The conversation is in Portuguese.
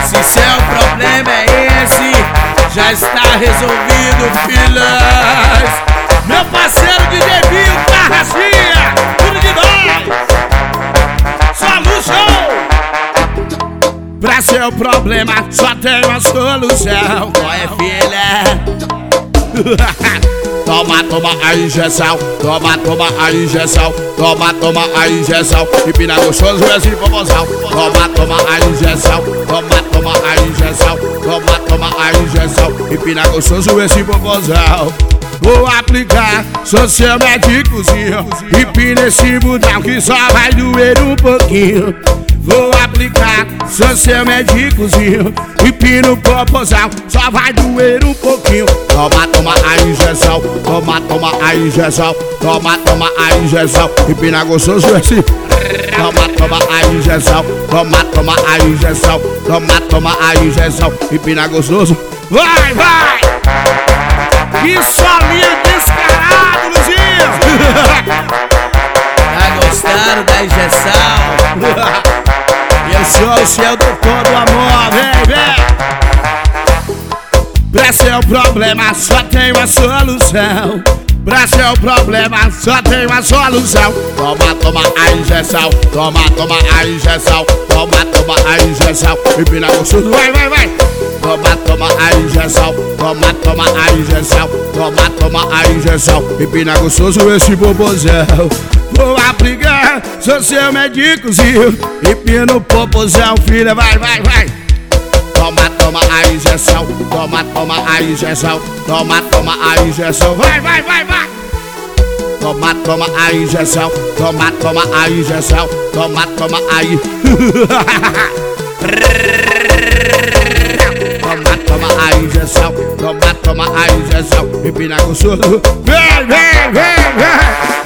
Se seu problema é esse, já está resolvido, filhas. Meu parceiro de Devinho, Carracinha, tudo de nós. Solução. Pra seu problema só tem uma solução. Qual é, filha? Toma a injeção, toma a injeção, toma a injeção. Empina gostoso esse popozão. Toma a injeção, toma a injeção, toma a injeção. Empina gostoso esse popozão. Vou aplicar, sou seu médicozinho. Empina esse botão que só vai doer um pouquinho. Vou aplicar, sou seu médicozinho. Empina o popozão, só vai doer um pouquinho. Toma a injeção, toma a injeção, toma a injeção. Empina gostoso esse. Toma a injeção, toma a injeção, toma a injeção. Empina gostoso. Vai, vai! Que solinho descarado, Luzinho! Tá gostando da injeção? Eu sou o seu doutor do amor, vem, vem! Pra seu problema só tem uma solução. Pra seu problema só tem uma solução. Toma a injeção, toma a injeção, toma a injeção. Empina gostoso, vai, vai, vai! Toma a injeção, toma a injeção, toma a injeção. Empina gostoso esse bobozão. Vou aplicar, sou seu médicozinho. Empina o popozão, filha, vai, vai, vai. Toma a injeção, toma a injeção, toma a injeção. Vai, vai, vai, vai. Toma a injeção, toma a injeção, toma aí. Toma a injeção, toma a injeção. Empina gostoso. Vem, vem, vem, vem.